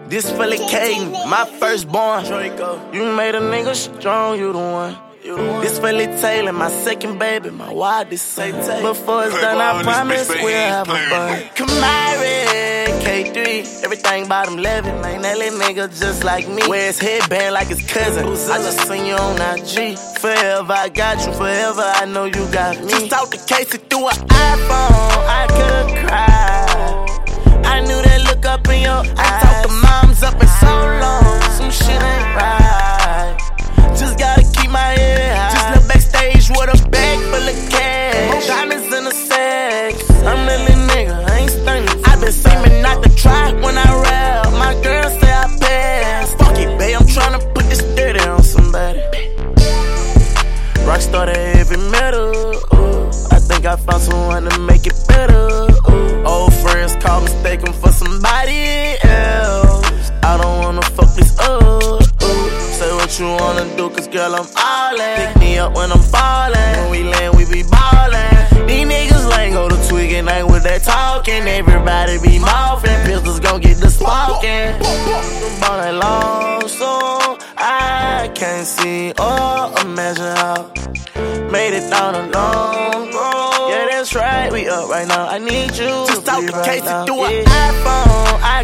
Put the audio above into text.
This Philly Caden, my firstborn. You made a nigga strong, you the one. This Philly Taylor, my second baby, my wildest. Before it's done, I promise we'll have a fun. Kamari, K3, everything bottom level, man. That little nigga just like me. Wear his headband like his cousin. I just seen you on IG. Forever I got you, forever I know you got me. Just talk to Casey through an iPhone, I could've cried. I knew that look up in your eyes. I talked to moms up in so long, some shit ain't right. Just gotta keep my head high. Just look backstage with a bag full of cash. Diamonds in the sack. I'm the little nigga, I ain't stunning. I been seeming not to try when I rap. My girl say I pass. Fuck it, babe, I'm tryna put this dirty on somebody. Rockstar to heavy metal. I think I found someone to make it better. Old friends call mistaken for somebody else. I don't wanna fuck this up. Say what you wanna do, cause girl, I'm all in. Pick me up when I'm falling. When we land, we be ballin'. These niggas lame, go to twiggin', ain't with that talking. Everybody be mouthin', pistols gon' get the smoking. All night long, so I can't see or imagine how. Made it down a long road. Yeah, that's right, we up right now. I need you. Just talk to Casey through an iPhone.